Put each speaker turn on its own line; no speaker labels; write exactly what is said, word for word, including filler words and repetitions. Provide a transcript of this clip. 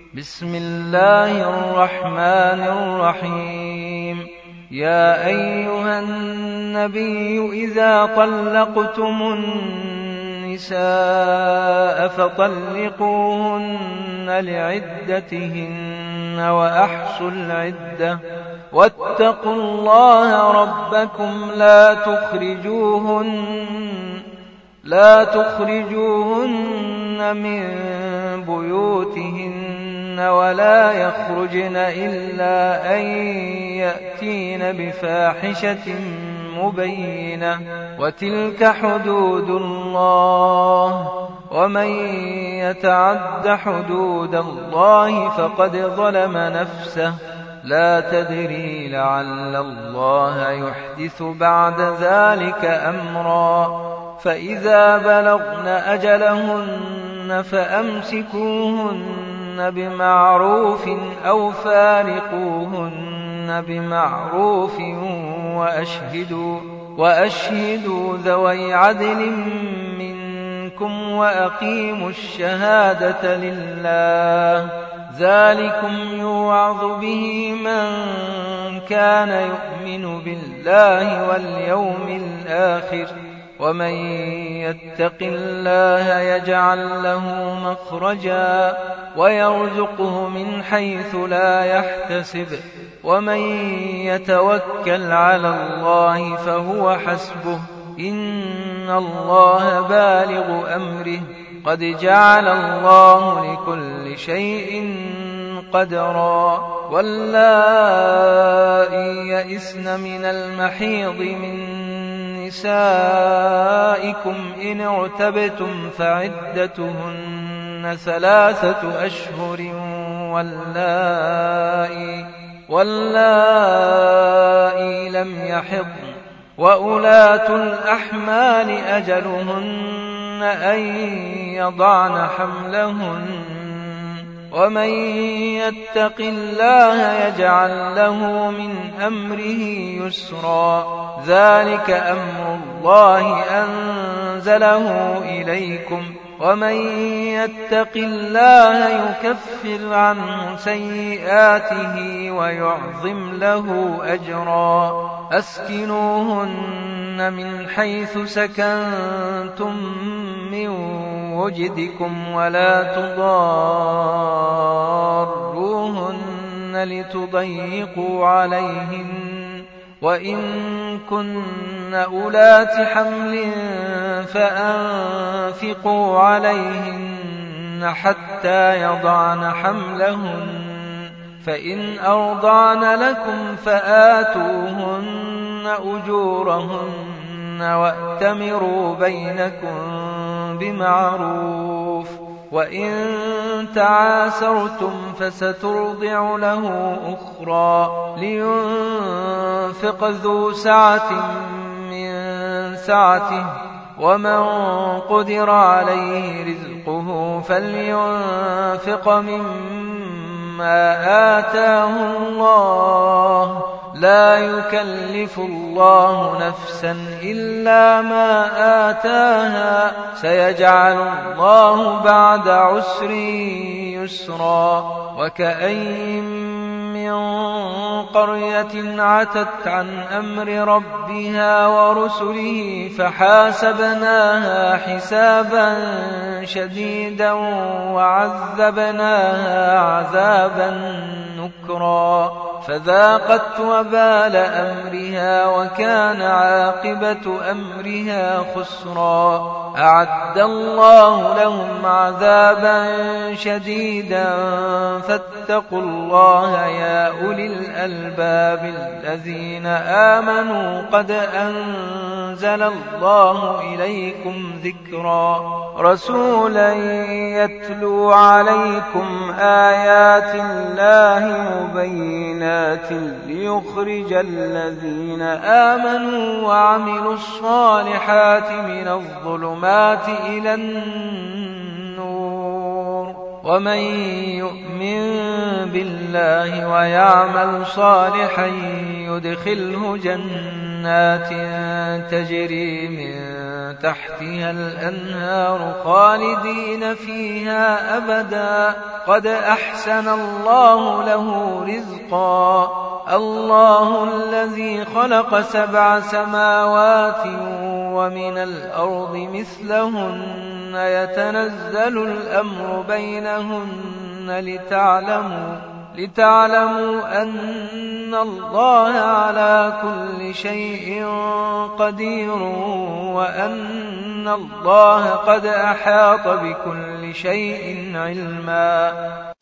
بسم الله الرحمن الرحيم. يا أيها النبي إذا طلقتم النساء فطلقوهن لعدتهن وأحصوا العدة واتقوا الله ربكم لا تخرجوهن لا تخرجوهن من بيوتهن ولا يخرجن إلا أن يأتين بفاحشة مبينة وتلك حدود الله ومن يتعد حدود الله فقد ظلم نفسه لا تدري لعل الله يحدث بعد ذلك أمرا فإذا بلغن أجلهن فأمسكوهن بمعروف أو فارقوهن بمعروف وأشهدوا, وأشهدوا ذوي عدل منكم وأقيموا الشهادة لله ذلكم يوعظ به من كان يؤمن بالله واليوم الآخر ومن يتق الله يجعل له مخرجا ويرزقه من حيث لا يحتسب ومن يتوكل على الله فهو حسبه إن الله بالغ أمره قد جعل الله لكل شيء قدرا واللائي يئسن من المحيض من نسائكم إن ارتبتم فعدتهن ثلاثة أشهر واللائي, واللائي لم يحضن وأولاة الأحمال أجلهن أن يضعن حملهن ومن يتق الله يجعل له من أمره يسرا ذلك أمر الله أنزله إليكم ومن يتق الله يكفر عنه سيئاته ويعظم له أجرا أسكنوهن من حيث سكنتم من وجدكم ولا تضاروهن لتضيقوا عليهن وإن كن أولات حمل فأنفقوا عليهن حتى يضعن حملهن فإن أرضعن لكم فآتوهن أجورهن وأتمروا بينكم بمعروف وإن تعاسرتم فسترضع له أخرى لينفق ذو سعة من سعته ومن قدر عليه رزقه فلينفق مما آتاه الله لا يكلف الله نفسا إلا ما آتاها سيجعل الله بعد عسر يسرا وكأين من قرية عتت عن أمر ربها ورسله فحاسبناها حسابا شديدا وعذبناها عذابا نكرا فذاقت وبال أمرها وكان عاقبة أمرها خسرا أعد الله لهم عذابا شديدا فاتقوا الله يا أولي الألباب الذين آمنوا قد أنزل الله إليكم ذكرا رسولا يتلو عليكم آيات الله مبينات ليخرج الذين آمنوا وعملوا الصالحات من الظلمات إلى النور ومن يؤمن بالله ويعمل صالحا يدخله جنات جنات تجري من تحتها الأنهار خالدين فيها أبدا قد أحسن الله له رزقا الله الذي خلق سبع سماوات ومن الأرض مثلهن يتنزل الأمر بينهن لتعلموا لتعلموا أن الله على كل شيء قدير وأن الله قد أحاط بكل شيء علما